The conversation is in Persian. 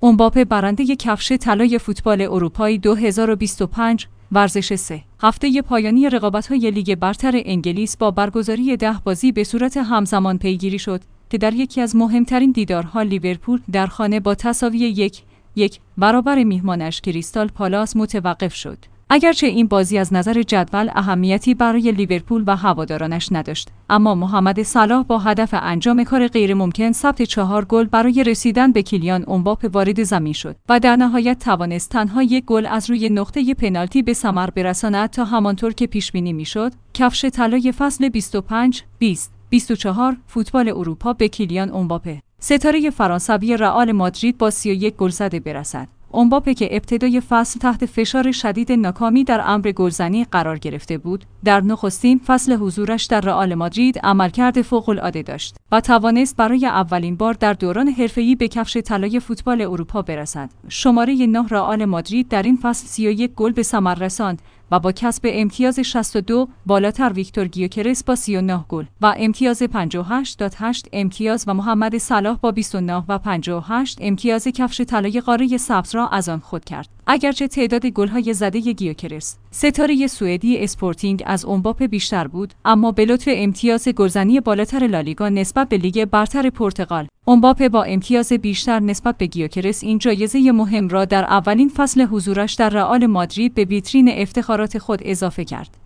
امباپه برنده کفش طلای فوتبال اروپای 2025. ورزش 3. هفته پایانی رقابت‌های لیگ برتر انگلیس با برگزاری 10 بازی به صورت همزمان پیگیری شد که در یکی از مهمترین دیدارها لیورپول در خانه با تساوی 1-1 برابر میهمانش کریستال پالاس متوقف شد. اگرچه این بازی از نظر جدول اهمیتی برای لیورپول و هوادارانش نداشت، اما محمد صلاح با هدف انجام کار غیرممکن ثبت 4 گل برای رسیدن به کیلیان امباپه وارد زمین شد و در نهایت توانست تنها 1 گل از روی نقطه پنالتی به ثمر برساند تا همانطور که پیش بینی میشد، کفش طلای فصل 25-20-24 فوتبال اروپا به کیلیان امباپه، ستاره فرانسوی رئال مادرید با 31 گل زده برسد. امباپه که ابتدای فصل تحت فشار شدید ناکامی در امر گلزنی قرار گرفته بود، در نخستین فصل حضورش در رئال مادرید عملکرد فوق‌العاده داشت و توانست برای اولین بار در دوران حرفه‌ای به کفش طلای فوتبال اروپا برسد. شماره 9 رئال مادرید در این فصل 31 گل به ثمر رساند و با کسب امتیاز 62 بالاتر ویکتور گیوکرس با 39 گل و امتیاز 58.8 امتیاز و محمد صلاح با 29 و 58 امتیاز کفش طلای قاره سبز را از آن خود کرد. اگرچه تعداد گل‌های زده گیوکرس، ستاره سوئدی اسپورتینگ از امباپه بیشتر بود، اما به لطف امتیاز گلزنی بالاتر لالیگا نسبت به لیگ برتر پرتغال، امباپه با امتیاز بیشتر نسبت به گیوکرس این جایزه مهم را در اولین فصل حضورش در رئال مادرید به ویترین افتخارات خود اضافه کرد.